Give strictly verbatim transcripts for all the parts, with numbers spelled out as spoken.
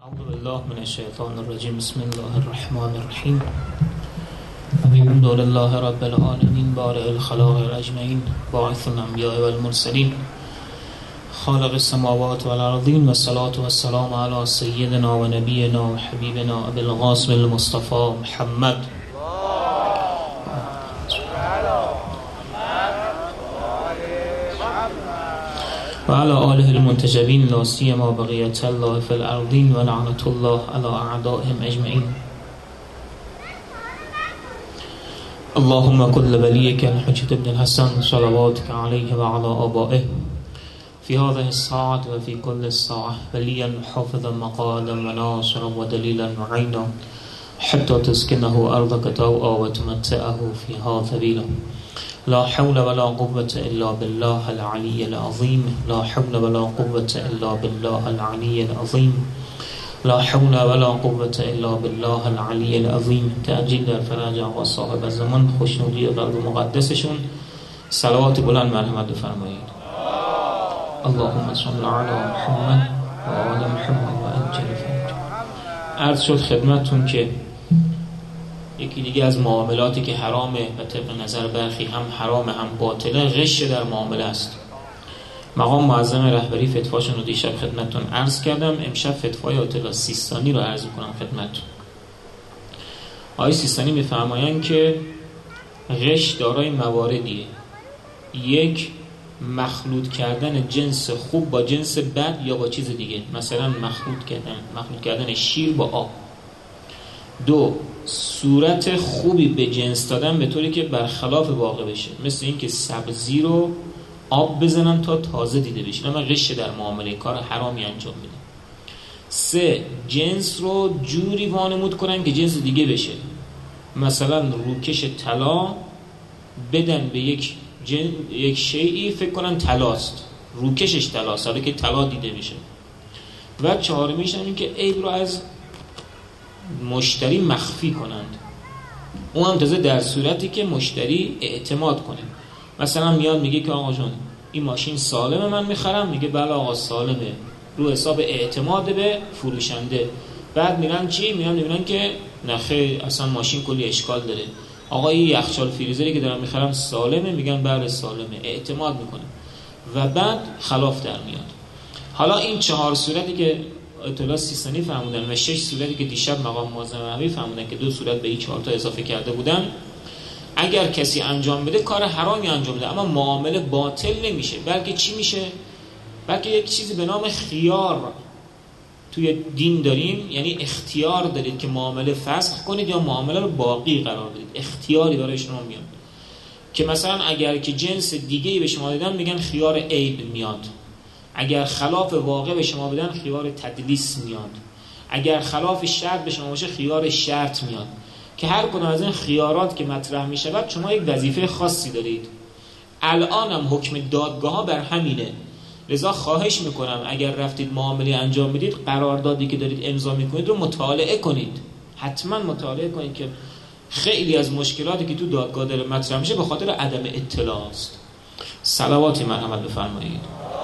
اعوذ بالله من الشیطان الرجیم. بسم الله الرحمن الرحیم. الحمد لله رب العالمین بارئ الخلائق اجمعین باعث الانبیاء والمرسلین خالق السماوات والارضین و الصلاة والسلام علی سیدنا و نبینا و حبیبنا ابی القاسم المصطفى محمد و علی آله المنتجبین لا سیما بقیة الله فی الارضین و لعنة الله علی اعدائهم اجمعین. اللهم كل وليك الحجة بن الحسن صلواتك عليه وعلى آبائه في هذه الساعة وفي كل الساعة وليا حافظا مقادا وناصرا ودليلا معينا حتى تسكنه أرضك طوعا وتمتعه فيها طويلا. لا حول ولا قوة إلا بالله العلي العظيم. لا حول ولا قوة إلا بالله العلي العظيم. لا حول ولا قوة إلا بالله العلي العظيم. تعجیل در فرج آقا صاحب زمان، خوشنودی قلب مقدسشون صلوات بلند مرحمت بفرمایید. اللهم صل علی محمد و آل محمد و عجل فرج. عرض شد خدمتتون که یکی دیگه از معاملاتی که حرامه و طبق نظر برخی هم حرامه هم باطله غش در معامله است. مقام معظم رهبری فتواشون رو دیشب خدمتتون عرض کردم. امشب فتوای آیت سیستانی رو عرض کنم خدمتتون. آقای سیستانی می‌فرمایند که غش دارای مواردیه. یک، مخلوط کردن جنس خوب با جنس بد یا با چیز دیگه، مثلا مخلوط کردن مخلوط کردن شیر با آب. دو، صورت خوبی به جنس دادن به طوری که برخلاف واقع بشه، مثل این که سبزی رو آب بزنن تا تازه دیده بشه، اما غش در معامله، کار حرامی انجام میده. سه، جنس رو جوری وانمود کنن که جنس دیگه بشه، مثلا روکش طلا بدن به یک جن... یک شیئی فکر کنن طلاست، روکشش طلاست حالا که طلا دیده بشه. و چهارمیش هم این که عیب رو از مشتری مخفی کنند، اون هم تازه در صورتی که مشتری اعتماد کنه. مثلا میاد میگه که آقا جون این ماشین سالمه من میخرم، میگه بله آقا سالمه، رو حساب اعتماد به فروشنده. بعد میرن چی؟ میرن میبینن که نخیر اصلا ماشین کلی اشکال داره. آقا این یخچال فریزری که دارم میخرم سالمه، میگن بله سالمه، اعتماد میکنه و بعد خلاف در میاد. حالا این چهار صورتی که اطلاع سیستانی فرمودن و شش صورتی که دیشب مقام معظم رهبری فرمودن که دو صورت به این چهار تا اضافه کرده بودن، اگر کسی انجام بده کار حرامی انجام بده، اما معامله باطل نمیشه، بلکه چی میشه؟ بلکه یک چیزی به نام خیار توی دین داریم، یعنی اختیار دارید که معامله فسخ کنید یا معامله رو باقی قرار بدید. اختیاری برای شما میاد که مثلا اگر که جنس دیگه‌ای به شما دادن میگن خیار عیب میاد، اگر خلاف واقع به شما بدن خیار تدلیس میاد، اگر خلاف شرط به شما باشه خیار شرط میاد، که هر کدوم از این خیارات که مطرح می شود شما یک وظیفه خاصی دارید. الان هم حکم دادگاه ها بر همینه، لذا خواهش میکنم اگر رفتید معامله انجام بدید قراردادی که دارید امضا میکنید رو مطالعه کنید، حتما مطالعه کنید که خیلی از مشکلاتی که تو دادگاه داره مطرح میشه به خاطر عدم اطلاع است. صلوات مرحمت بفرمایید.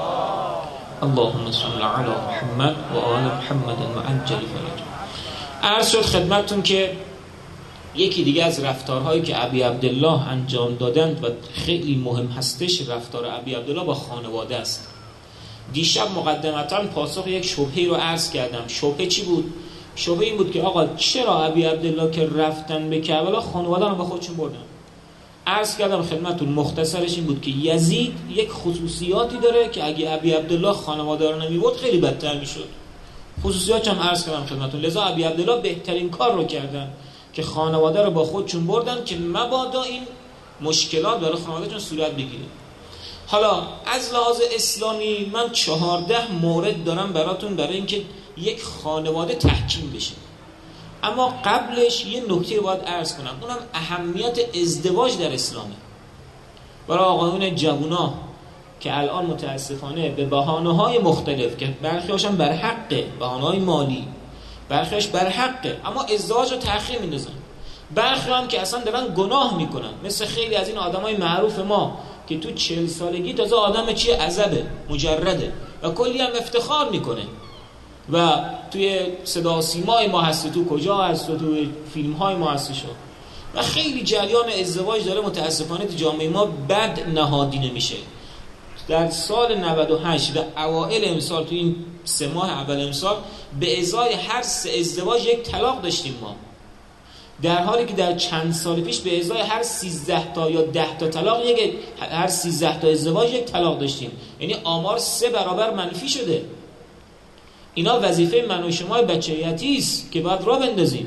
اللهم صل علی محمد و آل محمد و عجل فرج. عرض شد خدمتتون که یکی دیگه از رفتارهایی که ابی عبدالله انجام دادند و خیلی مهم هستش رفتار ابی عبدالله با خانواده است. دیشب مقدمتاً پاسخ یک شبهه رو عرض کردم. شبهه چی بود؟ شبهه این بود که آقا چرا ابی عبدالله که رفتن به کربلا خانواده رو با خودشون بردن؟ عرض کردم خدمتتون مختصرش این بود که یزید یک خصوصیاتی داره که اگه ابی عبدالله خانواده رو نمیبرد خیلی بدتر میشد. خصوصیاتش هم عرض کردم خدمتتون، لذا ابی عبدالله بهترین کار رو کردن که خانواده رو با خودشون بردن که مبادا این مشکلات برای خانوادهشون صورت بگیره. حالا از لحاظ اسلامی من چهارده مورد دارم براتون برای اینکه یک خانواده تحکیم بشه، اما قبلش یه نکته رو باید عرض کنم، اونم اهمیت ازدواج در اسلامه. برای آقایون جوونا که الان متاسفانه به بهانه‌های مختلف که برخی هاشون بر حقه، بهانه‌های مالی، برخیش بر حقه، اما ازدواج رو تأخیر میندازن. برخی هم که اصلا دارن گناه میکنن، مثل خیلی از این آدمای معروف ما که تو چهل سالگی تازه آدم چیه عزبه، مجرده و کلی هم افتخار میکنه و توی صدا و سیمای ما هست، تو کجا هست، و توی فیلم های ما هست شد و خیلی جریان ازدواج داره متاسفانه تو جامعه ما بد نهادینه میشه. در سال نود و هشت و اوائل امسال، تو این سه ماه اول امسال، به ازای هر سه ازدواج یک طلاق داشتیم ما، در حالی که در چند سال پیش به ازای هر سیزده تا یا ده تا طلاق یک هر سیزده تا ازدواج یک طلاق داشتیم. یعنی آمار سه برابر منفی شده. اینا وظیفه من و شما بچه‌یتی است که باید راه بندازیم.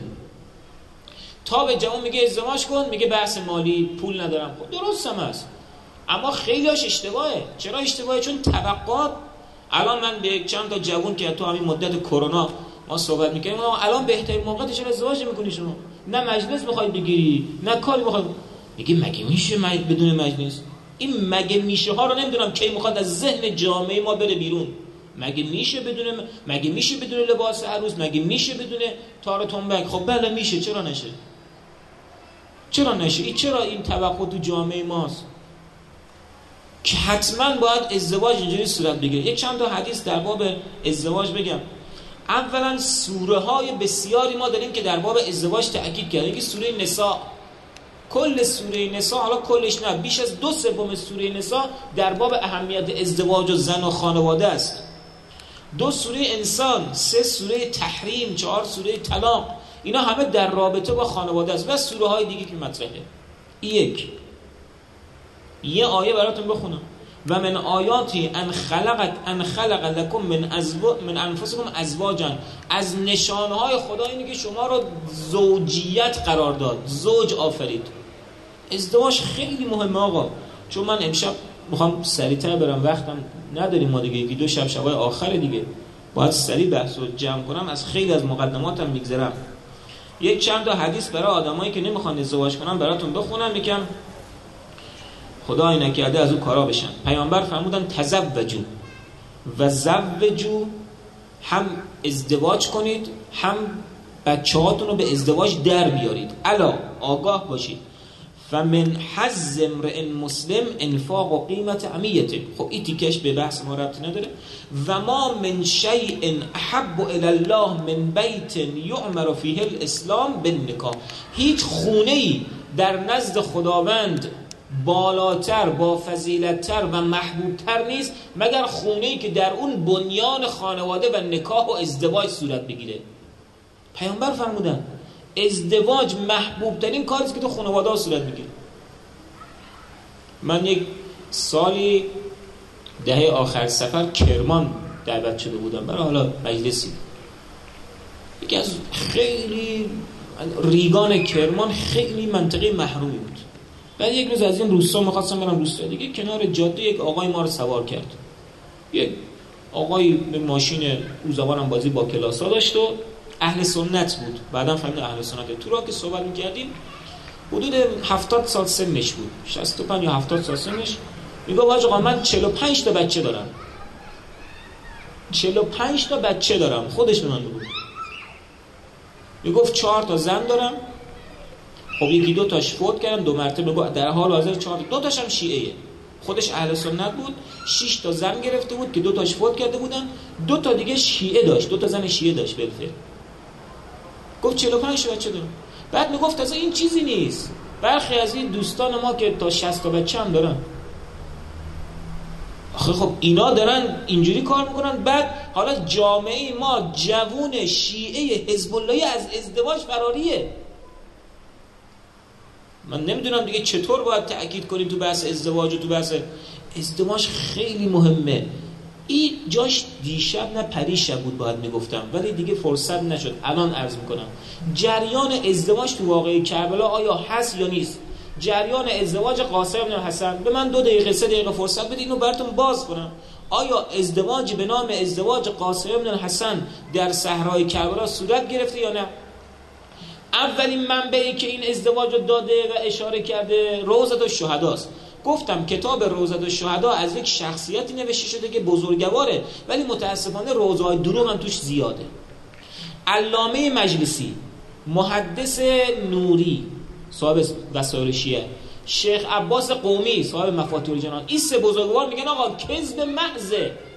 تا به جوان میگه ازدواج کن، میگه بحث مالی، پول ندارم. خب درست هم است، اما خیلیش اشتباهه. چرا اشتباهه؟ چون توقعات. الان من به چند تا جوان که تو همین مدت کرونا ما صحبت میکنیم، الان بهترین موقع چرا ازدواج نمیکنی شما؟ نه مجلس میخوای بگیری، نه کاری میخوای. میگه مگه میشه بدون مجلس؟ این مگه میشه ها رو نمیدونم کی میخواد از ذهن جامعه ما بره بیرون. مگه میشه بدون مگه میشه بدون لباس عروس؟ مگه میشه بدون تار تنبک؟ خب بله میشه، چرا نشه؟ چرا نشه؟ این چرا این توقع تو جامعه ماست که حتما باید ازدواج اینجوری صورت بگیره؟ یک چند تا حدیث در باب ازدواج بگم. اولا سوره های بسیاری ما داریم که در باب ازدواج تاکید کرده. یکی سوره نساء، کل سوره نساء، حالا کلش نه، بیش از دو سوم سوره نساء در باب اهمیت ازدواج و زن و خانواده است. دو سوره انسان، سه سوره تحریم، چهار سوره طلاق، اینا همه در رابطه با خانواده است و سوره های دیگه که مطرحه. یک یه آیه براتون بخونم. و من آیاتی ان خلقت ان خلق لكم من ازواج من انفسكم ازواجا. از نشانه های خدا اینه که شما رو زوجیت قرار داد، زوج آفرید. ازدواج خیلی مهمه آقا. چون من امشب میخوام سریعتر برم، وقتم نداریم ما دیگه، یکی دو شب شبای آخر دیگه باید سریع بحث رو جمع کنم. از خیلی از مقدماتم میگذرم. یک چند تا حدیث برای آدمایی که نمیخوان ازدواج کنن براتون بخونم، یکم خدای نکرده از اون کارا بشن. پیامبر فرمودن تزوجوا و زوجوا، هم ازدواج کنید هم بچه‌هاتون رو به ازدواج در بیارید. الا آگاه باشید، فمن حظ امرئ مسلم انفاق و قیمت عمیته. خب این تیکش به بحث ما ربطی نداره. و ما من شیء احب الی الله من بیت یعمر فیه الاسلام بالنکاح. هیچ خونه‌ای در نزد خداوند بالاتر، با فضیلت‌تر و محبوبتر نیست مگر خونه‌ای که در اون بنیان خانواده و نکاح و ازدواج صورت بگیره. پیامبر فرمودن ازدواج محبوب ترین کاری است که تو خانواده ها صورت میگیره. من یک سالی دهه آخر سفر کرمان دعوت شده بودم برای حالا مجلسی. یکی از خیلی ریگان کرمان خیلی منطقه محرومی بود. بعد یک روز از این روستا می‌خواستم برم روستا دیگه، کنار جاده یک آقای ما رو سوار کرد. یک آقای به ماشین روزوارم بازی با کلاسا داشت و اهل سنت بود. بعدم فهمیدم اهل سنت. تو راه که صحبت می‌کردیم حدود هفتاد سال سنش بود، شصت و پنج یا هفتاد سال سنش. میگه آقا من چهل و پنج تا بچه دارم. چهل و پنج تا بچه دارم. خودش به من بود. میگفت چهار تا زن دارم. خب یکی دو تاش فوت کردن، دو مرتبه میگه در حال حاضر چهار تا، دو تاش هم شیعه‌ایه. خودش اهل سنت بود. شش تا زن گرفته بود که دو تاش فوت کرده بودن، دو تا دیگه شیعه داشت، دو تا زن شیعه داشت بالفعل. گفت چهل و پنج تا بچه دارم. بعد میگفت اصلا این چیزی نیست. برخی از این دوستان ما که تا شصت تا بچه هم دارن. آخه خب اینا دارن اینجوری کار میکنن. بعد حالا جامعه ما جوون شیعه حزب اللهی از ازدواج فراریه. من نمیدونم دیگه چطور باید تأکید کنیم تو بحث ازدواج و تو بحث ازدواج خیلی مهمه. این جاش دیشب نه پریشب بود باید میگفتم، ولی دیگه فرصت نشد. الان عرض میکنم جریان ازدواج تو واقعه کربلا آیا هست یا نیست؟ جریان ازدواج قاسم بن حسن، به من دو دقیقه سه دقیقه فرصت بدید اینو براتون باز کنم. آیا ازدواج به نام ازدواج قاسم بن حسن در صحرای کربلا صورت گرفته یا نه؟ اولین منبعی که این ازدواج رو داده و اشاره کرده روضة الشهداست. گفتم کتاب روضة الشهدا از یک شخصیتی نوشته شده که بزرگواره، ولی متاسفانه روضه‌های دروغ هم توش زیاده. علامه مجلسی، محدث نوری صاحب وسائل شیعه، شیخ عباس قومی صاحب مفاتیح الجنان، این سه بزرگوار میگن آقا کذب محضه.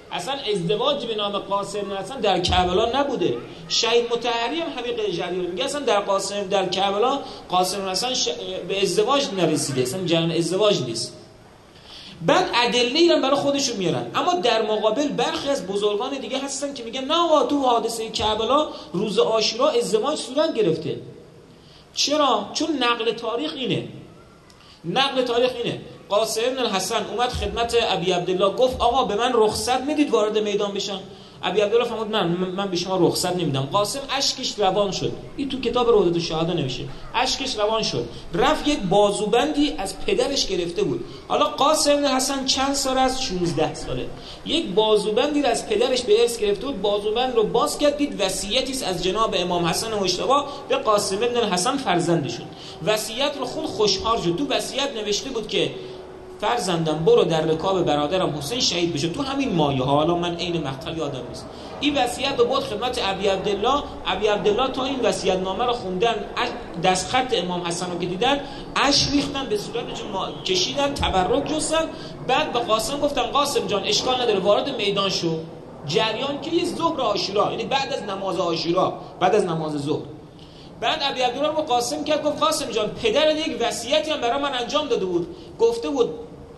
اصلا ازدواج به نام قاسم بن حسن در کربلا نبوده. شهید مطهری هم همین جریان میگه اصلا در قاسم در کربلا قاسم بن حسن ش... به ازدواج نرسیده، اصلا جریان ازدواج نیست. بعد ادله هم برای خودشون میارن. اما در مقابل برخی از بزرگان دیگه هستن که میگن نه آقا تو حادثه کربلا روز عاشورا ازدواج صورت گرفته. چرا؟ چون نقل تاریخ اینه. نقل تاریخ اینه قاسم بن حسن اومد خدمت ابی عبدالله گفت آقا به من رخصت میدید وارد میدان بشم؟ ابی عبدالله فرمود من من به شما رخصت نمیدم. قاسم اشکش روان شد. این تو کتاب روضة الشهدا نوشته. اشکش روان شد. رفت یک بازوبندی از پدرش گرفته بود. حالا قاسم بن حسن چند سال است؟ شانزده ساله. یک بازوبندی رو از پدرش به ارث گرفته بود. بازوبند رو باز کرد دید وصیتی است از جناب امام حسن مجتبی به قاسم بن حسن فرزندشون. وصیت رو خون خوشحال شد. تو وصیت نوشته بود که فرزندم برو در رکاب برادرم حسین شهید بشه تو همین مایه ها. حالا من عین مقتل یادم نیست. این وصیت رو بود خدمت ابی عبدالله. ابی عبدالله تا این وصیت نامه رو خوندن، دستخط امام حسن رو که دیدن اش ریختن، به صورتشون کشیدن، تبرک جستن. بعد به قاسم گفتن قاسم جان اشکال نداره وارد میدان شو. جریان که یه ظهر عاشورا، یعنی بعد از نماز عاشورا، بعد از نماز ظهر. بعد ابی عبدالله رو قاسم کرد گفت قاسم جان پدر یک وصیتی هم برای من انجام داده بود، گفته بود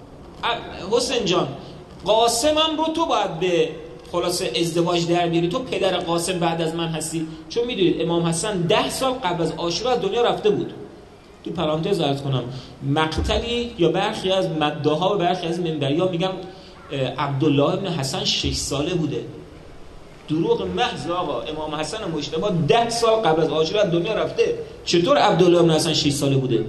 حسین جان قاسمم رو تو باید به خلاصه ازدواج در بیاری، تو پدر قاسم بعد از من هستی. چون میدونید امام حسن ده سال قبل از عاشورا از دنیا رفته بود. تو پرانتز عرض کنم مقتلی یا برخی از مداها و برخی از منبریا میگن عبدالله ابن حسن شش ساله بوده. دروغ محض آقا. امام حسن مجتبی ده سال قبل از عاشورا از دنیا رفته. چطور عبدالله ابن حسن شش ساله بوده؟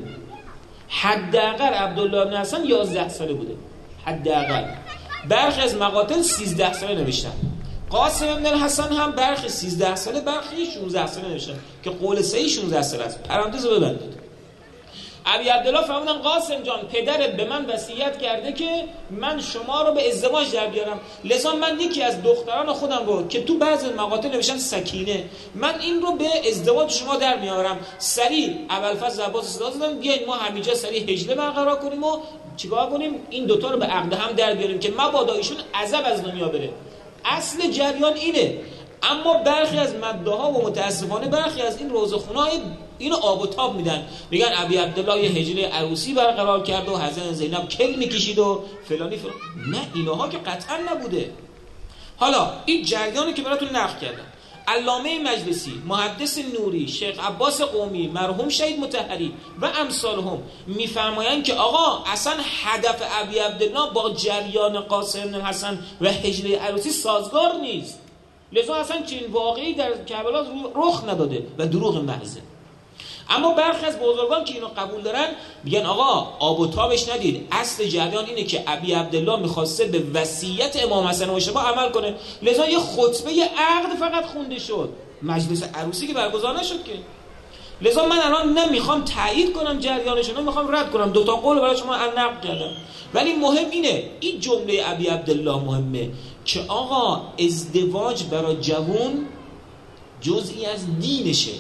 حداقل عبدالله ابن حسن یازده ساله بوده حداقل. برخی از مقاتل سیزده ساله نوشتن. قاسم ابن حسن هم برخی سیزده ساله برخی شانزده ساله نوشتن که قول صحیح شانزده ساله است. پرانتز رو ببندید. ابی عبدالله فرمودن قاسم جان پدرت به من وصیت کرده که من شما رو به ازدواج در بیارم، لذا من یکی از دختران خودم رو که تو بعض مقاطع نوشتن سکینه، من این رو به ازدواج شما در میارم. سریع ابوالفضل عباس صدا زدن بیاین ما همینجا سریع هجله برقرار کنیم و چیکار کنیم این دوتا رو به عقد هم در بیاریم که مبادا ایشون عذاب از دنیا بره. اصل جریان اینه. اما برخی از مداها و متاسفانه برخی از این روزخونه‌های اینو آب و تاب میدن، میگن ابی عبدالله یه هجله عروسی برقرار کرد و حضرت زینب کل میکشید و فلانی فلان. نه اینها که قطعا نبوده. حالا این جریانی که براتون نقل کردم علامه مجلسی، محدث نوری، شیخ عباس قمی، مرحوم شهید مطهری و امثالهم میفرمایند که آقا اصلا هدف ابی عبدالله با جریان قاسم بن حسن و هجله عروسی سازگار نیست. لذا اصلا چنین واقعی در کربلا رخ نداده و دروغ محضه. اما برخی از بزرگان که اینو قبول دارن میگن آقا آب و تابش ندید. اصل جریان اینه که ابی عبدالله میخواسته به وصیت امام حسن مجتبی عمل کنه، لذا یه خطبه یه عقد فقط خونده شد، مجلس عروسی که برگزار نشد که. لذا من الان نمیخوام تایید کنم جریانشون، نمیخوام رد کنم، دو تا قول برای شما نقل کردم، ولی مهم اینه این جمله ابی عبدالله مهمه که آقا ازدواج برای جوان جزئی از دینشه.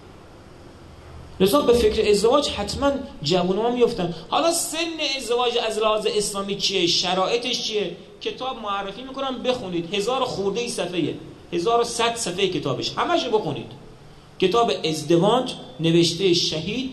لذا به فکر ازدواج حتما جوان‌ها میفتن. حالا سن ازدواج از لحاظ اسلامی چیه؟ شرایطش چیه؟ کتاب معرفی میکنم بخونید. هزار خورده ای صفحه، هزار و صد صفحه کتابش، همشو بخونید. کتاب ازدواج نوشته شهید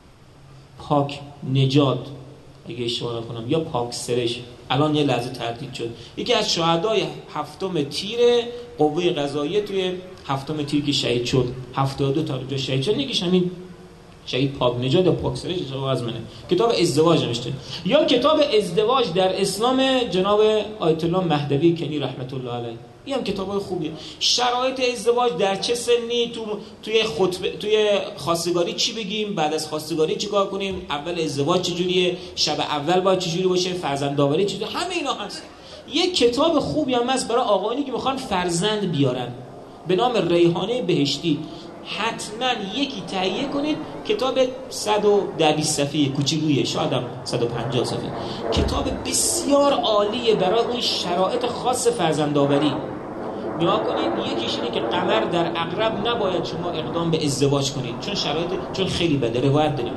پاک نجات اگه اشتباه نکنم یا پاک سرش، الان یه لحظه تردید شد، یکی از شهدای هفتم تیر قوه قضاییه توی هفتم تیر که شهید شد، هفتاد و دو تا جو شهید شد، یکیش همین شهید پاک نجات یا پاک سرش از منه. کتاب ازدواج نوشته. یا کتاب ازدواج در اسلام جناب آیت الله مهدوی کنی رحمت الله علیه، این هم کتابای خوبیه. شرایط ازدواج در چه سنی، تو توی خطبه توی خواستگاری چی بگیم، بعد از خواستگاری چیکار کنیم، اول ازدواج چجوریه، شب اول باید چجوری باشه، فرزندآوری چجوری، همه اینا هست. یک کتاب خوبی هم هست برای آقایانی که میخوان فرزند بیارن به نام ریحانه بهشتی. حتما یکی تهیه کنید. کتاب صد و دویست صفحه کوچولویه، شاید هم صد و پنجاه صفحه. کتاب بسیار عالیه برای اون شرایط خاص فرزندآوری. نگاه کنید، یکیش اینه که قمر در عقرب نباید شما اقدام به ازدواج کنید چون شرایط چون خیلی بده، روایت داریم ما.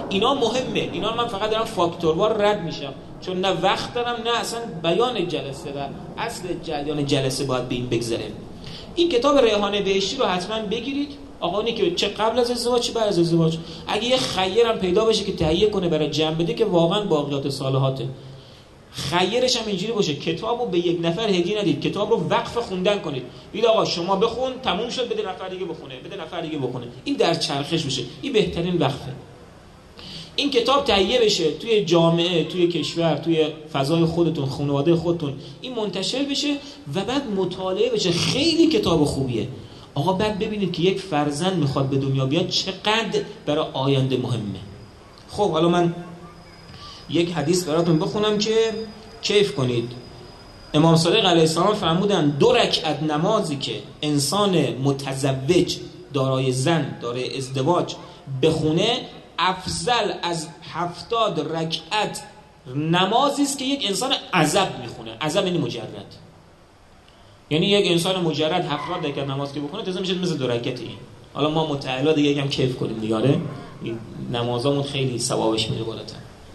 اینا مهمه، اینا من فقط دارم فاکتوروار رد میشم چون نه وقت دارم نه اصلا بیان جلسه و اصل جریان جلسه باید به این بگذره. این کتاب ریحانه بهشتی رو حتما بگیرید. آقایی که چه قبل از ازدواج چه بعد از ازدواج، اگه یه خیرم پیدا بشه که تهیه کنه برای جمع بده که واقعا باقیات صالحاته. خیرش هم اینجوری باشه کتابو به یک نفر هدیه ندید، کتاب رو وقف خوندن کنید. بگید آقا شما بخون تموم شد، بده نفر دیگه بخونه، بده نفر دیگه بخونه. این در چرخش بشه، این بهترین وقفه. این کتاب تهیه بشه توی جامعه، توی کشور، توی فضای خودتون، خانواده خودتون، این منتشر بشه و بعد مطالعه بشه. خیلی کتاب خوبیه. آقا بعد ببینید که یک فرزند میخواد به دنیا بیاد چقدر برای آینده مهمه. خب حالا من یک حدیث براتون بخونم که کیف کنید. امام صادق علیه السلام فرمودن دو رکعت نمازی که انسان متزوج دارای زن دارای ازدواج بخونه افضل از هفتاد رکعت نمازی است که یک انسان عزب میخونه. عزب یعنی مجرد، یعنی یک انسان مجرد هفتاد رکعت نماز که بخونه تازه میشه مثل دو رکعت این. حالا ما متعلا دیگه یکم کیف کنیم دیگه. این نمازامون خیلی ثوابش میره بالاتر.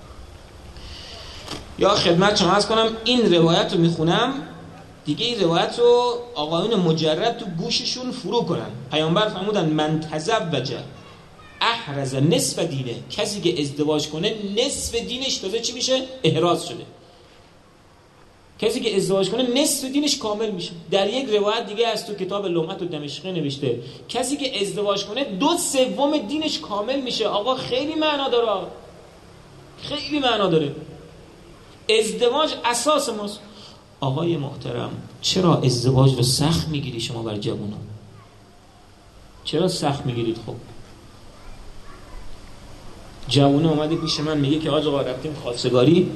یا خدمت شما عرض کنم این روایت رو میخونم دیگه، این روایت رو آقایون مجرد تو گوششون فرو کنن. پیامبر فرمودن من تزوج احرز نصف دینه، کسی که ازدواج کنه نصف دینش تازه چی میشه؟ احراز شده. کسی که ازدواج کنه نصف دینش کامل میشه. در یک روایت دیگه از تو کتاب لمعت و دمشقی نوشته کسی که ازدواج کنه دو سوم دینش کامل میشه. آقا خیلی معنا داره، خیلی معنا داره. ازدواج اساس ماست. آقای محترم چرا ازدواج رو سخت میگیری شما بر جوونا؟ چرا سخت میگیرید؟ خب جوونه اومده پیش من میگه که آقا رفتیم خواستگاری،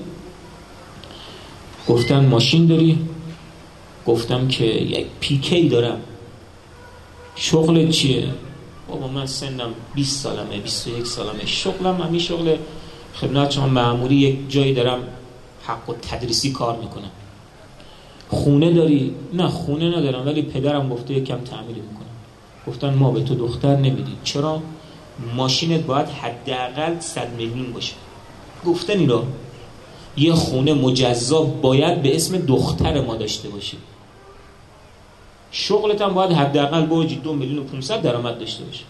گفتن ماشین داری؟ گفتم که یک پیکی دارم. شغل چیه؟ بابا من سنم بیست سالمه، بیست و یک سالمه. شغلم همین شغل خدمت شما مأموری، یک جایی دارم حق و تدریسی کار میکنم. خونه داری؟ نه خونه ندارم ولی پدرم گفته یکم تعمیر میکنم. گفتن ما به تو دختر نمیدیم. چرا؟ ماشینت باید حداقل صد میلیون باشه. گفتن اینا یه خونه مجزا باید به اسم دختر ما داشته باشی. شغلت هم باید حداقل برجی دو میلیون و پونصد درآمد داشته باشه.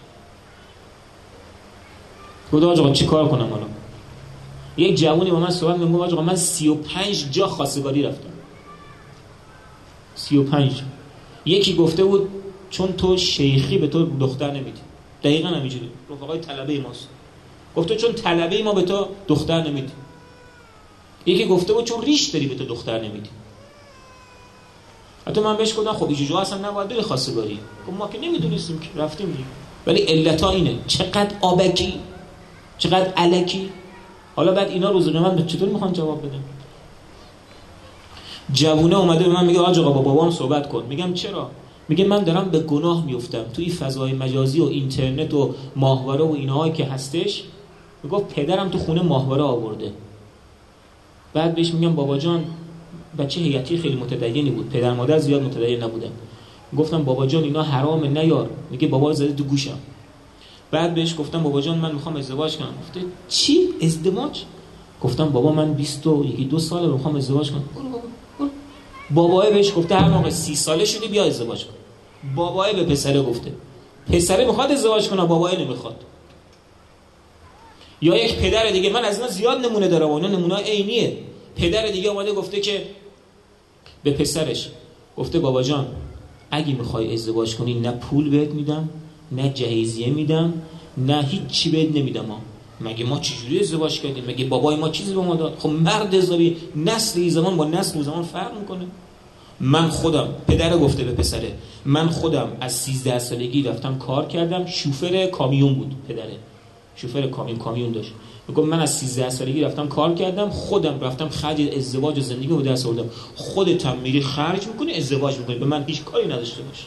خدا آقا چی کار کنم حالا؟ یک جوونی با من صحبت می‌کنه آقا من سی و پنج جا خواستگاری رفتم. سی و پنج. یکی گفته بود چون تو شیخی به تو دختر نمیدی. دقیقاً همینجوری. رفقای طلبه ماست. گفته چون طلبه ما به تو دختر نمیدی. یکی گفته بود چون ریش داری به تو دختر نمیدی. حتی من بهش گفتم خب اینجوری اصلا نباید بری خواستگاری. گفت ما که نمیدونستیم که رفتیم دیگه. ولی علتا اینه چقدر آبکی، چقدر الکی. حالا بعد اینا روز قیامت چطور میخوان جواب بدن؟ جوونه اومده به من میگه آقا با بابام صحبت کن. میگم چرا؟ میگه من دارم به گناه میافتم توی فضای مجازی و اینترنت و ماهواره و اینها که هستش. میگه پدرم تو خونه ماهواره آورده. بعد بهش میگم بابا جان، بچه هیئتی خیلی متدینی بود، پدر مادر زیاد متدین نبودن. گفتم بابا جان اینا حرامه نیار. میگه بابا زده تو گوشم. بعد بهش گفتم بابا جان من میخوام ازدواج کنم. گفته چی؟ ازدواج؟ گفتم بابا من بیست و یکی دو ساله میخوام ازدواج کنم. برو بابا برو. بابای بهش گفته هر موقع سی ساله شدی بیا ازدواج کن. بابای به پسره گفته. پسره میخواد ازدواج کنه، بابای نمیخواد. یا یک پدر دیگه، من از اینا زیاد نمونه دارم، اونا نمونه عینیه. پدر دیگه اومده گفته که به پسرش گفته بابا جان اگه میخوای ازدواج کنی نه پول بهت میدم، نه جهیزیه میدم، نه هیچ چی بهت نمیدم. ما مگه ما چجوری ازدواج کردیم؟ مگه بابای ما چیزی به ما داد؟ خب مرد حسابی نسل این زمان با نسل اون زمان فرق میکنه. من خودم، پدر گفته به پسره، من خودم از سیزده سالگی رفتم کار کردم، شوفر کامیون بود پدره، شوفر کامیون کامیون داشت. میگم من از سیزده سالگی رفتم کار کردم، خودم رفتم خرج ازدواج و زندگی رو دست آوردم. خودت هم میری خرج میکنی ازدواج میکنی، به من هیچ کاری نداشته باش.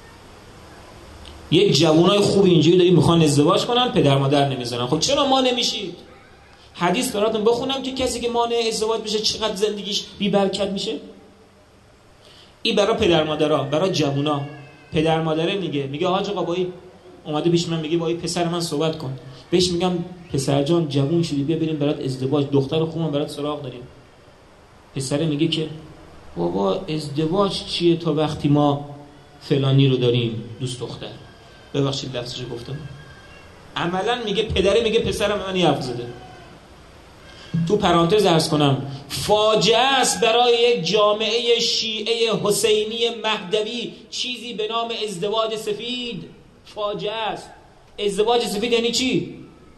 یک جوانای خوب اینجوری داریم میخوان ازدواج کنن، پدر مادر نمیذارن. خب چرا ما نمیشید؟ حدیث براتون بخونم که کسی که مانع ازدواج بشه چقدر زندگیش بی برکت میشه. این برای پدر مادرها، برای جوونا. پدر مادره میگه میگه حاج آقا بایی اومده پیش من میگه با این پسر من صحبت کن. بهش میگم پسر جان جوون شدی، بیا بریم برات ازدواج، دختر خوبم برات سراغ داریم. پسر میگه که بابا ازدواج چیه تا وقتی ما فلانی رو داریم دوست دختر. ببخشید لفظش گفتم. عملا میگه پدره میگه پسرم من حرف زده. تو پرانتز عرض کنم فاجعه است برای یک جامعه شیعه حسینی مهدوی چیزی به نام ازدواج سفید. فاجعه است. ازدواج سفید یعنی چی؟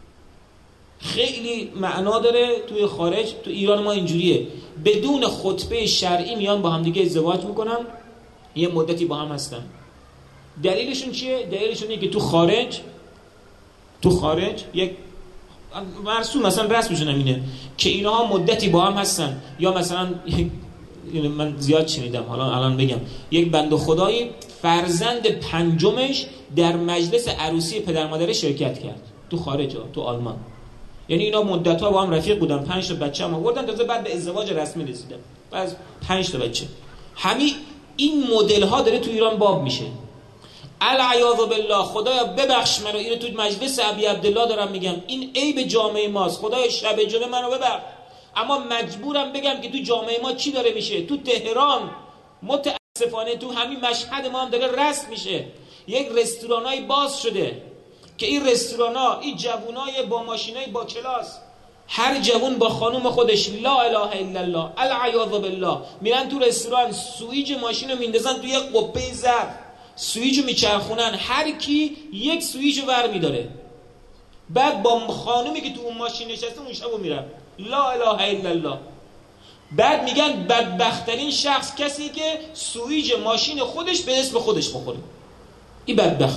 خیلی معنا داره توی خارج. تو ایران ما اینجوریه، بدون خطبه شرعی میان با هم دیگه ازدواج میکنن، یه مدتی با هم هستن. دلیلشون چیه؟ دلیلشون اینه که تو خارج تو خارج یک مرسوم مثلا رسمشون اینه که اینها مدتی با هم هستن. یا مثلا من زیاد شنیدم، حالا الان بگم، یک بنده خدایی فرزند پنجمش در مجلس عروسی پدر مادر شرکت کرد تو خارج ها، تو آلمان. یعنی اینا مدت‌ها با هم رفیق بودن، پنج تا بچه هم آوردن، تازه بعد به ازدواج رسمی رسیدن. بعد پنج تا بچه. همین این مدل ها داره تو ایران باب میشه. العیاذ بالله. خدایا ببخش منو، اینو تو مجلس ابی عبدالله دارم میگم، این عیب جامعه ماست. خدایا شب جمعه منو ببخش، اما مجبورم بگم که تو جامعه ما چی داره میشه. تو تهران متاسفانه تو همین مشهد ما هم داره رسم میشه. یک رستورانای باز شده که این رستورانا این جوونای با ماشینای با کلاس، هر جوون با خانوم خودش، لا اله الا الله، العیاذ بالله، میرن تو رستوران سوئیج ماشینو میندازن توی قبه ظرف، سوئیجو میچرخونن، هر کی یک سوئیجو ور میداره، بعد با خانومی که تو اون ماشین نشسته اون شبو میرن. لا اله الا الله. بعد میگن بدبخترین شخص کسی که سوئیج ماشین خودش به اسم خودش بخوره. این بدبخت.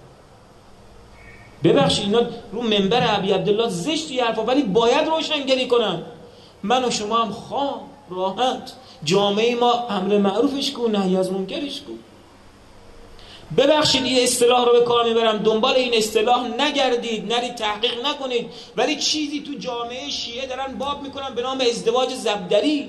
ببخشید اینا رو منبر ابی عبدالله زشتی حرفا، ولی باید روشنگری کنن. من و شما هم خواه راحت جامعه ما امر معروفش کو، نهی از منکرش کو. ببخشید یه اصطلاح رو به کار میبرم، دنبال این اصطلاح نگردید، نرید تحقیق نکنید، ولی چیزی تو جامعه شیعه دارن باب میکنن به نام ازدواج زبدری.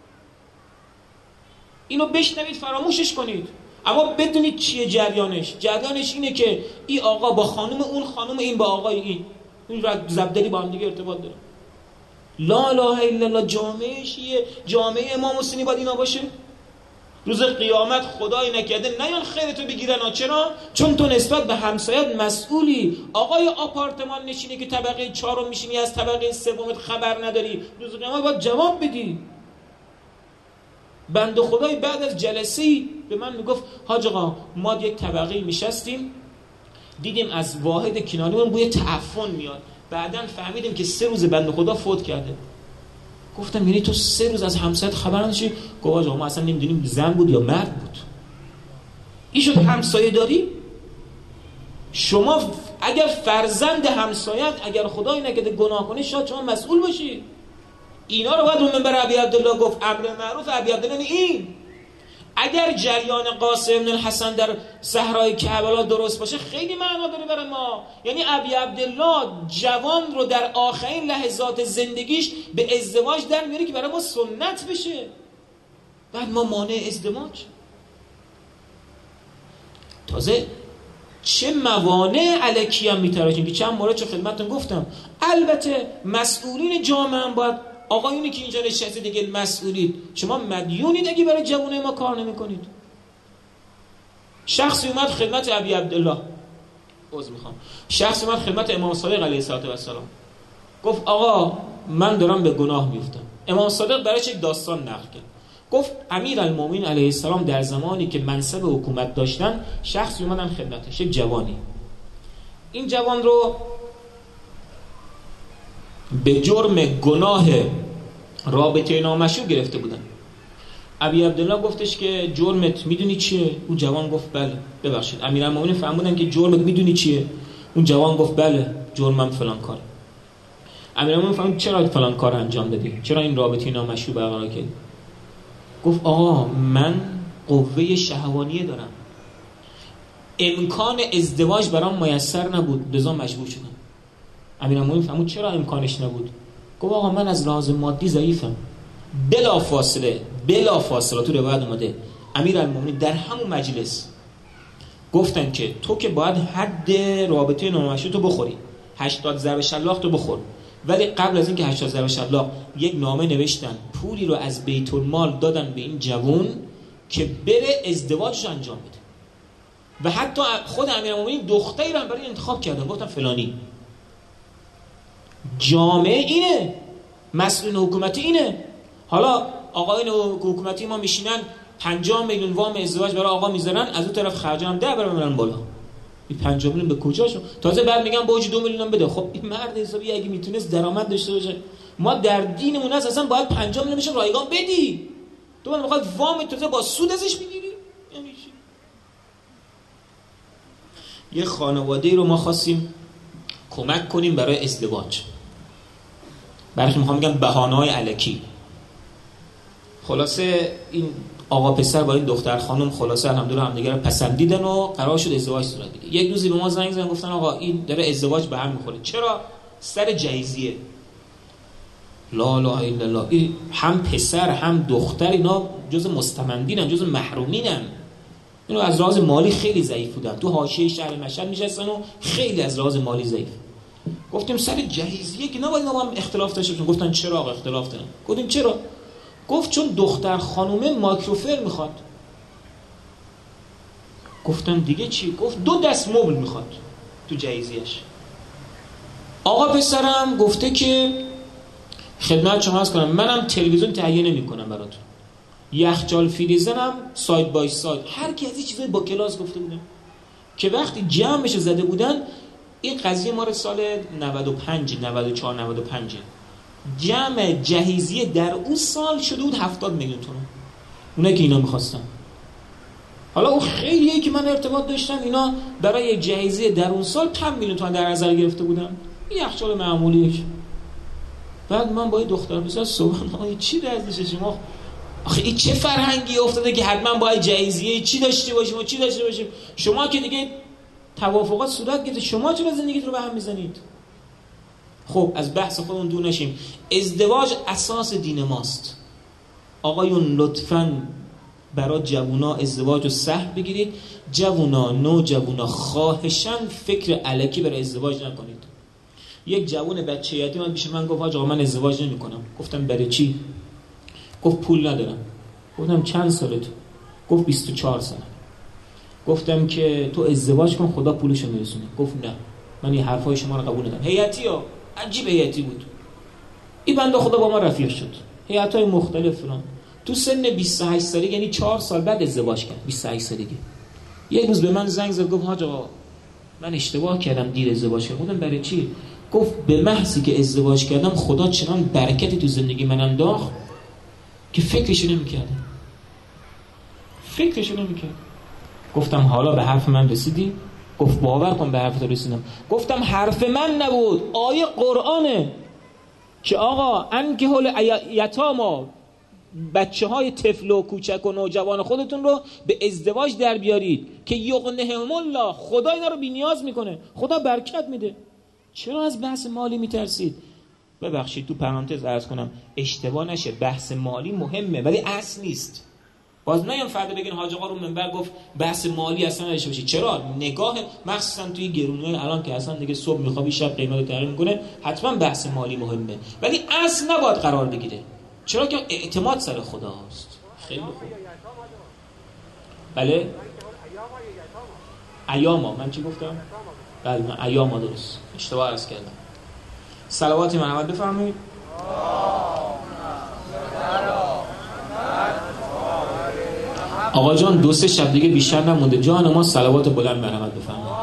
اینو بشنوید فراموشش کنید، اما بدونید چیه جریانش. جریانش اینه که این آقا با خانم اون، خانم این با آقای این، این زبدری با هم دیگه ارتباط داره. لا اله الا الله. جامعه شیعه، جامعه امام حسینی باید اینا باشه. روز قیامت خدای نکرده نیان خیرتو بگیرن. چرا؟ چون تو نسبت به همسایت مسئولی. آقای آپارتمان نشینی که طبقه چهارم میشینی، از طبقه سومت خبر نداری، روز قیامت باید جواب بدی. بنده خدای بعد از جلسه‌ای به من میگفت حاج آقا ما یک طبقه میشستیم، دیدیم از واحد کناریمون بوی تعفن میاد، بعداً فهمیدیم که سه روز بنده خدا فوت کرده. گفتم یعنی تو سه روز از همسایت خبر نداشتی؟ گفت آقا ما اصلا نمیدونیم زن بود یا مرد بود. این شد همسایه داری؟ شما اگر فرزند همسایت اگر خدای نکرده گناه کنی شاید شما مسئول باشی. اینا رو باید رو منبر ابی عبدالله گفت. امر معروف ابی عبدالله این. اگر جریان قاسم بن الحسن در صحرای کربلا درست باشه خیلی معنا داره برای ما. یعنی ابی عبدالله جوان رو در آخرین لحظات زندگیش به ازدواج در میاره که برای ما سنت بشه، بعد ما مانع ازدواج. تازه چه موانع الکی هم میتراکیم که چند مورد چه خدمتتون گفتم. البته مسئولین جامعه هم باید، آقایونی که اینجا نشسته دیگه مسئولید، شما مدیونید اگه برای جوانه ما کار نمی کنید. شخصی اومد خدمت ابی عبدالله، عذر میخوام، شخصی اومد خدمت امام صادق علیه السلام، گفت آقا من دارم به گناه میفتم. امام صادق برایش یک داستان نقل کرد. گفت امیرالمومنین علیه السلام در زمانی که منصب حکومت داشتن شخصی اومدن خدمتش، یک جوانی. این جوان رو به جرم گناه رابطه نامشروع گرفته بودن. ابی عبدالله گفتش که جرمت میدونی چیه؟ اون جوان گفت بله. ببخشید امیرالمومنین فرمودن که جرمت میدونی چیه؟ اون جوان گفت بله جرمم فلان کار. امیرالمومنین فرمود چرا فلان کار انجام دادی؟ چرا این رابطه نامشروع برقرار کردی؟ گفت آقا من قوه شهوانیه دارم، امکان ازدواج برام میسر نبود لذا مجبور شدم. امیرالمومنین فرمود چرا امکانش نبود؟ گفت آقا من از لحاظ مادی ضعیفم. بلا فاصله بلا فاصله تو روایت اومده امیرالمومنین در همون مجلس گفتن که تو که باید حد رابطه نامشروع تو بخوری، هشتاد ضرب شلاق تو بخور، ولی قبل از اینکه هشتاد ضرب شلاق یک نامه نوشتن پولی رو از بیت المال دادن به این جوون که بره ازدواجش انجام بده. و حتی خود امیرالمومنین دختری رو هم برای انتخاب کردن، گفتن فلانی. جامعه اینه، مسئولین حکومتی اینه. حالا آقایون حکومتی ما میشینن پنجاه میلیون وام ازدواج برای آقا میذارن، از اون طرف خرجا هم ده برابر میرن بالا. این پنجاه میلیون به کجاشون؟ تازه بعد میگن بوج دو میلیون هم بده. خب این مرد حسابی اگه میتونست درآمد داشته باشه، ما در دینمون هست اصلا باید پنجاه میلیون بشه رایگان بدی. تو من میخواد وام تازه با سود ازش میگیری؟ یعنی چی؟ یه خانواده‌ای رو ما خواستیم کمک کنیم برای ازدواج. برای میخوام بگم بهانه‌های الکی. خلاصه این آقا پسر با این دختر خانم خلاصه الحمدلله همدیگه رو پسندیدن و قرار شد ازدواج صورت بگیره. یک روزی به ما زنگ زدن گفتن آقا این داره ازدواج به هم میخوره. چرا؟ سر جهیزیه. لا لا الا الله. این هم پسر هم دختر اینا جز مستمندینن، جز محرومینن. اینو از لحاظ مالی خیلی ضعیف بودن. تو حاشیه شهر مشهد نشستن و خیلی از لحاظ مالی ضعیف. گفتیم سر جهیزیه که نباید ما هم اختلاف داشته باشیم. گفتن چرا آقا اختلاف دارن؟ گفتیم چرا؟ گفت چون دختر خانومه مایکروفر میخواد. گفتم دیگه چی؟ گفت دو دست مبل میخواد تو جهیزیش. آقا پسرم گفته که خدمت شما عرض کنم منم تلویزیون تهیه نمیکنم براتون، یخچال فریزرم ساید بای ساید، هر کی از این چیزای با کلاس گفته بودن که وقتی جمعش زده بودن. این قضیه ما رو سال نود و پنج نود و چهار نود و پنج جمع جهیزیه در اون سال شده بود هفتاد میلیون تومان. اونایی که اینا میخواستن. حالا اون خیلیه که من ارتباط داشتم اینا برای یک جهیزیه در اون سال پنج میلیون تومان در نظر گرفته بودن. این یخچال معمولیه. بعد من با این دختر پسر صبح چی درزش شما؟ آخه این چه فرهنگی افتاده که حتما باید جهیزیه چی داشته باشیم و چی داشته باشیم؟ شما که دیگه توافقات صورت گرفته، شما چرا زندگیتون رو به هم میزنید؟ خب از بحث خودمون دور نشیم. ازدواج اساس دین ماست. آقایون لطفاً برای جوونا ازدواج رو سهل بگیرید. جوونا نو جوونا خواهشاً فکر الکی برای ازدواج نکنید. یک جوون بچه یتیم من پیش من گفت آقا من ازدواج نمی‌کنم. گفتم برای چی؟ گفت پول ندارم. گفتم چند سالت؟ گفت بیست و چهار سالم. گفتم که تو ازدواج کن خدا پولشو میرسونه. گفت نه من این حرفای شما رو قبول ندارم. هیئتی‌ها عجیب هیئتی بود. این بنده خدا با ما رفیق شد. هیئت‌های مختلف فلان. تو سن بیست و هشت سالگی یعنی چهار سال بعد ازدواج کرد. بیست و هشت سالگی. یک روز به من زنگ زد گفت حاج آقا من اشتباه کردم دیر ازدواج کردم. گفتم برای چی؟ گفت به محضی که ازدواج کردم خدا چنان برکتی تو زندگی من انداخت که فکرشو نمی‌کردم. فکرشو نمی‌کردم. گفتم حالا به حرف من رسیدی؟ گفت باور کن به حرفت رسیدم. گفتم حرف من نبود، آیه قرآنه که آقا انکحوا الیتامی، بچه‌های طفل و کوچک و نوجوان خودتون رو به ازدواج در بیارید که یغنیهم الله، خدا اینا رو بی‌نیاز میکنه، خدا برکت میده. چرا از بحث مالی میترسید؟ ببخشید تو پرانتز عرض کنم اشتباه نشه، بحث مالی مهمه ولی اصل نیست. باز نمیام فردا بگین حاج آقا رو منبر گفت بحث مالی اصلا نداشته باشید. چرا؟ نگاه مخصوصا توی گرونیای الان که اصلا دیگه صبح میخوابی شب قیمت رو تغییر میکنه، حتما بحث مالی مهمه ولی اصل نباید قرار بگیره. چرا که اعتماد سر خداست. خیلی خوب. بله ایاما، من چی گفتم؟ بله من ایاما درست اشتباه عرض کردم. صلوات محمد بفرمایید. آقا جان دو سه شب دیگه بیشتر نمونده، جان ما صلوات بلند مرحمت بفرمایید.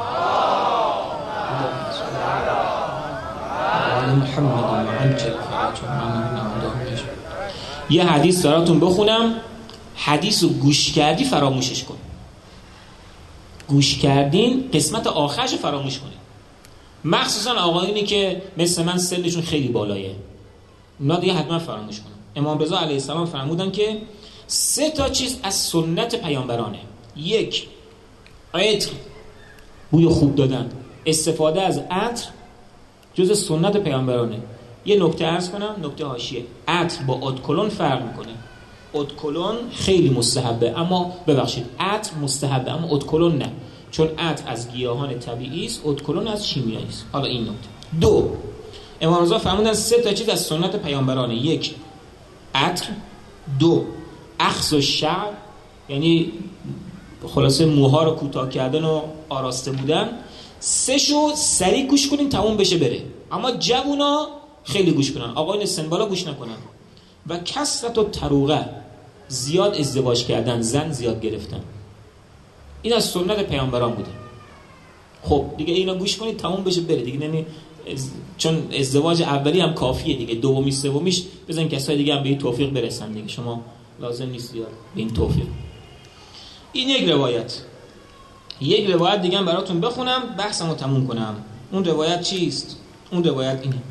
یه حدیث براتون بخونم، حدیث رو گوش کردی فراموشش کن. گوش کردین قسمت آخرش فراموش کنید. مخصوصا آقایونی که مثل من سنشون خیلی بالایه، اونا دیگه حتما فراموش کنن. امام رضا علیه السلام فرمودن که سه تا چیز از سنت پیامبرانه. یک، عطر، بوی خوب دادن، استفاده از عطر جز سنت پیامبرانه. یه نکته عرض کنم، نکته حاشیه، عطر با ادکلون فرق میکنه. ادکلون خیلی مستحبه، اما ببخشید عطر مستحبه اما ادکلون نه. چون عطر از گیاهان طبیعی است، ادکلون از شیمیایی است. حالا این نکته. دو، امام رضا فرمودن سه تا چیز از سنت پیامبرانه: یک، عطر; دو، اخذ الشعر، یعنی خلاصه موها رو کوتاه کردن و آراسته بودن. سه شو سریع گوش کنین تموم بشه بره، اما جوونا خیلی گوش کنن، آقایون سن بالا گوش نکنن. و کثرت و تروغه، زیاد ازدواج کردن، زن زیاد گرفتن. این از سنت پیامبران بوده. خب دیگه اینا گوش کنید تموم بشه بره دیگه، نمی از... چون ازدواج اولی هم کافیه دیگه، دومی سومیش بزن کسای دیگه هم به این توفیق برسن دیگه، شما لازم نیست بیاد به این توفیق. این یک روایت. یک روایت دیگه هم براتون بخونم بحثمو تموم کنم. اون روایت چیست؟ اون روایت اینه.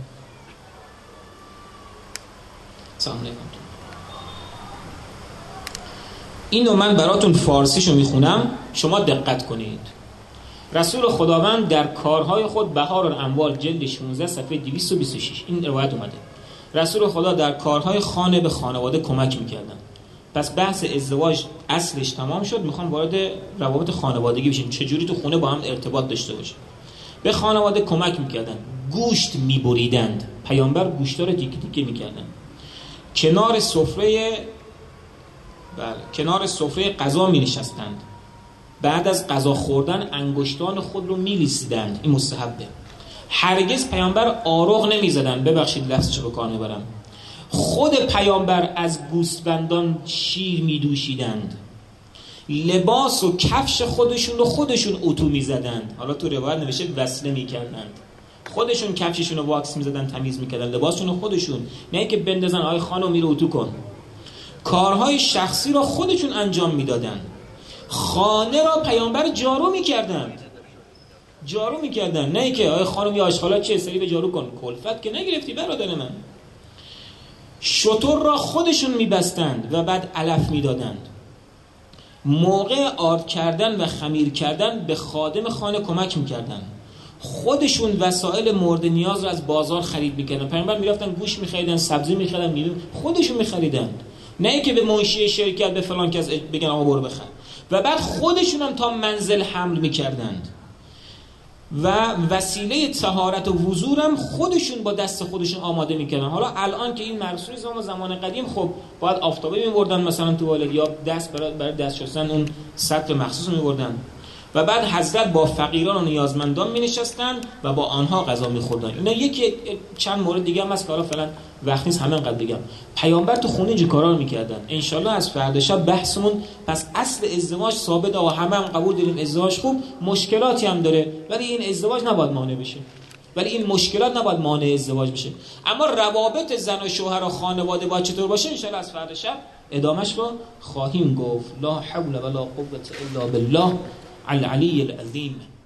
سلام علیکم. اینو من براتون فارسیشو میخونم، شما دقت کنید. رسول خداوند در کارهای خود بهار الاموال جلد شانزده صفحه دویست و بیست و شش این روایت اومده. رسول خدا در کارهای خانه به خانواده کمک میکردن. پس بحث ازدواج اصلش تمام شد، میخوام وارد روابط خانوادگی بشیم، چجوری تو خونه با هم ارتباط داشته باشیم. به خانواده کمک میکردن، گوشت میبریدند، پیامبر گوشتا رو تیکه تیکه میکردن، کنار سفره بله کنار سفره غذا مینشستند، بعد از غذا خوردن انگشتان خود رو میلیسیدند. این مستحبه. هرگز پیامبر آروغ نمیزدن، ببخشید لفظش رو کار نبرم. خود پیامبر از گوسفندان شیر میدوشیدند، لباس و کفش خودشون رو خودشون اتو میزدند. حالا تو روایت نوشته وصله میکردند، خودشون کفششون رو واکس میزدن، تمیز میکردن لباسشون رو خودشون، نه اینکه بندازن آی خانم میره اتو کن. کارهای شخصی را خودشون انجام میدادند. خانه را پیامبر جارو میکردند، جارو میکردن، نه اینکه آی خانم یا آشغالا چه سری به جارو کن، کلفت که نگرفتی برادر من. شتر را خودشون میبستند و بعد علف میدادند. موقع آرد کردن و خمیر کردن به خادم خانه کمک میکردن. خودشون وسایل مورد نیاز را از بازار خرید میکردن. پیامبر میرفتن گوش میخریدن، سبزی میخریدن، میوه خودشون میخریدن، نه اینکه به منشی شرکت به فلان کس بگن آقا برو بخر. و بعد خودشون هم تا منزل حمل میکردند و وسیله طهارت و وضو هم خودشون با دست خودشون آماده میکردن. حالا الان که این مرسوم زمان زمان قدیم خب باید آفتابه میبردن مثلا توالت، یا دست برای برای دست شستن اون سطل مخصوص میبردن. و بعد حضرت با فقیران و نیازمندان مینشستند و با آنها غذا میخوردن. اینا یکی چند مورد دیگه هم هست که حالا فعلا وقت نیست همین قد بگم. پیامبر تو خونه اینجور کارا رو میکردن. ان شاء الله از فردا شب بحثمون پس اصل ازدواج ثابته و همه هم قبول داریم ازدواج خوب، مشکلاتی هم داره ولی این ازدواج نباید مانع بشه، ولی این مشکلات نباید مانع ازدواج بشه. اما روابط زن و شوهر و خانواده باید چطور باشه ان شاء الله از فردا شب ادامهش رو خواهیم گفت. لا حول ولا قوة الا بالله العلی العظیم.